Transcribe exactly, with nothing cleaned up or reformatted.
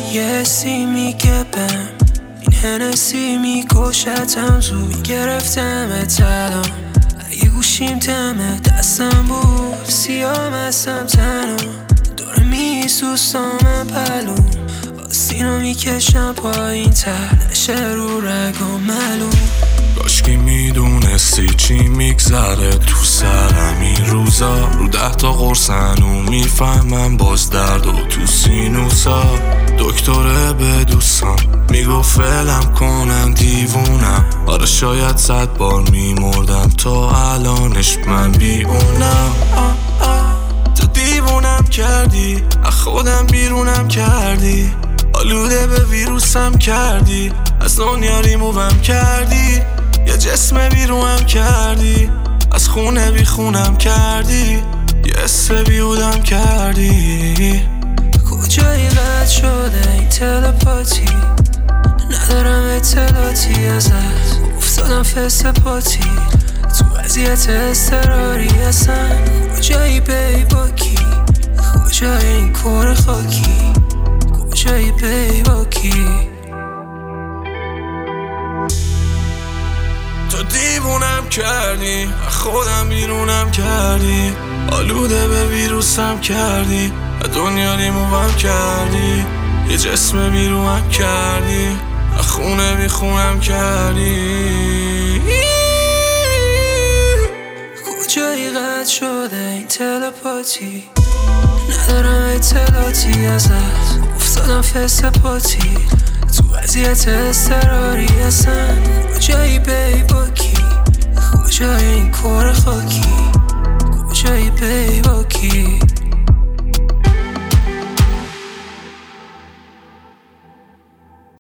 یه سی میگه بهم این هنسی میکشتم زود گرفتم اتلام اگه گوشیم تمه دستم بود سیاه مستم تنها داره میسوستامم پلوم آسینو میکشم پایین تر نشه رو رگام معلوم کاشکی میدونستی چی میگذره تو سرم این روزا رو ده تا قرصنو میفهمم باز درد و تو سینوسا دکتره به دوستان میگفت فعلم کنن دیوونم آره شاید صد بار میمردم تا الانش من بیونم تو دیوونم کردی از خودم بیرونم کردی آلوده به ویروسم کردی از دنیا ریمووم کردی یه جسم بیرونم کردی از خونه بی خونم کردی یه اسم بیودم کردی کجایی قد شده این تلپاتی ندارم اطلاعاتی ازت افتادم فست پاتی تو وضعیت اضطراری هستم کجایی بی با کی کجایی این کور خاکی کجایی بی با کی تو دیوونم کردی خودم بیرونم کردی آلوده به ویروسم کردی دنیا ریمووم کردی یه جسم بیرونم کردی خونه بی خونم کردی کجایی قد شده این تلپاتی ندارم اطلاعاتی ازت افتادم فست پاتی تو وضعیت اضطراری هستم کجایی بی با کی کجایی این کور خاکی کجایی بی با کی